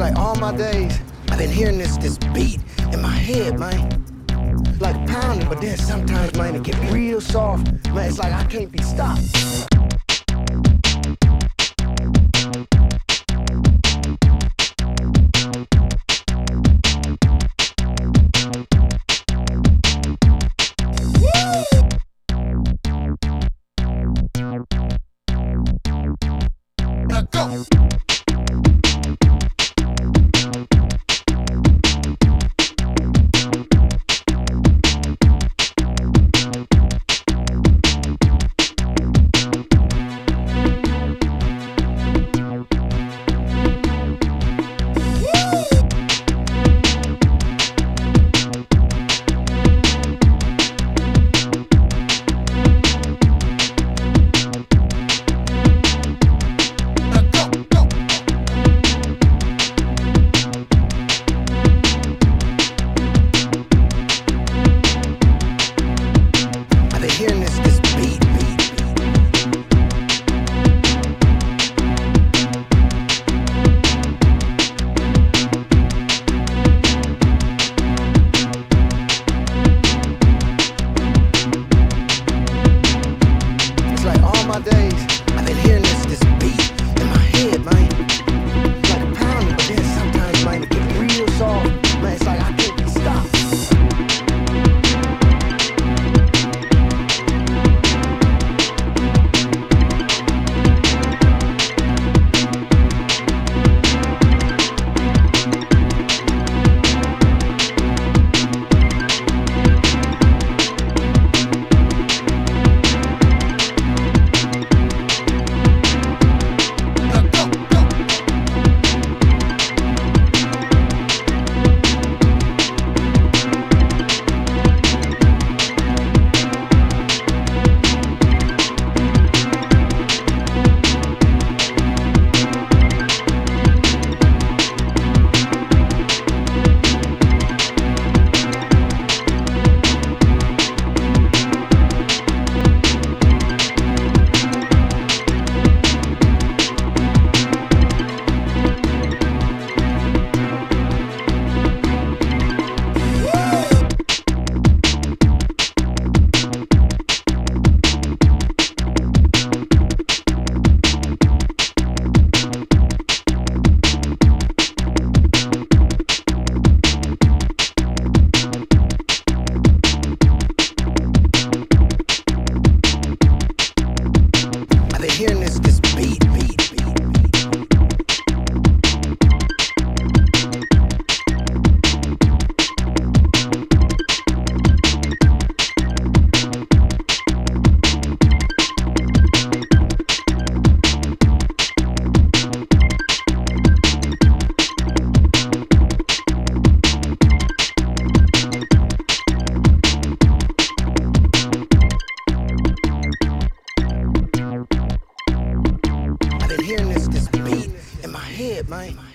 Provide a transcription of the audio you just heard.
like all my days, I've been hearing this beat in my head, man. Like pounding, but then sometimes, man, it get real soft. Man, it's like I can't be stopped. Go! Hearing this beat in my head, man.